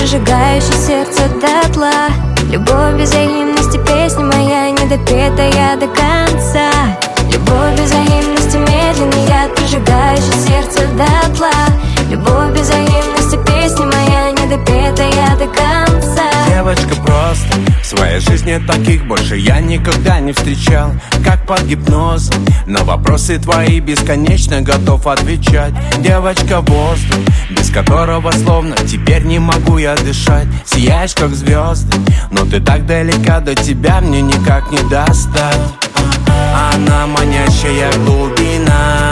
прожигающая сердце дотла. Любовь без взаимности, песня моя недопетая до конца. Любовь без взаимности, медленный яд, прожигающий сердце дотла. Любовь без взаимности, песня моя недопетая до конца. Девочка, просто в своей жизни таких больше я никогда не встречал, как под гипнозом. На вопросы твои бесконечно готов отвечать. Девочка, воздух, без которого словно теперь не могу я дышать. Сияешь как звезды, но ты так далека, до тебя мне никак не достать. Она манящая глубина,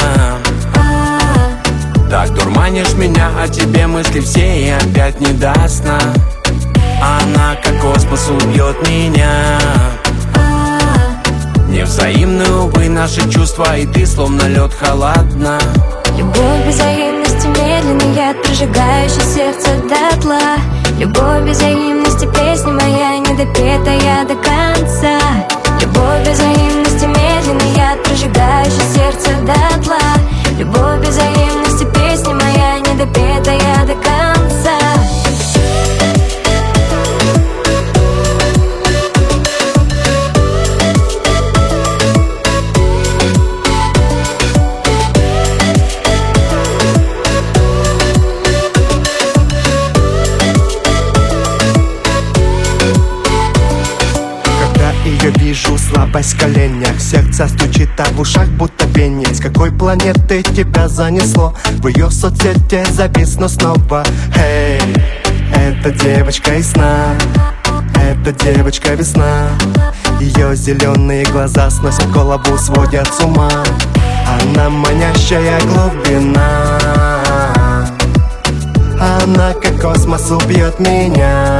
так дурманишь меня, а тебе мысли все и опять не до сна. Она как космос убьет меня. Невзаимны, увы, наши чувства, и ты словно лед холодна. Любовь без взаимности, медленный яд, прожигающий сердце дотла. Любовь без взаимности, песня моя недопетая до конца. Любовь без взаимности, медленный яд, прожигающий сердце дотла. Любовь без взаимности, песня моя недопетая до конца. Ее вижу, слабость в коленях, сердце стучит, а в ушах будто пение. С какой планеты тебя занесло? В ее соцсети зависну снова. Эй, это девочка из сна, это девочка весна. Ее зеленые глаза сносят голову, сводят с ума. Она манящая глубина, она как космос убьет меня.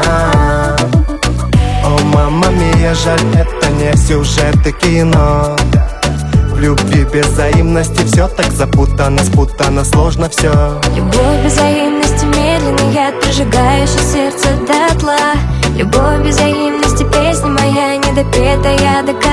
О, мамма мия, жаль, это не сюжет и кино. В любви без взаимности все так запутано, спутано, сложно все. Любовь без взаимности, медленный яд, прожигающий сердце дотла. Любовь без взаимности, песня моя недопетая до конца.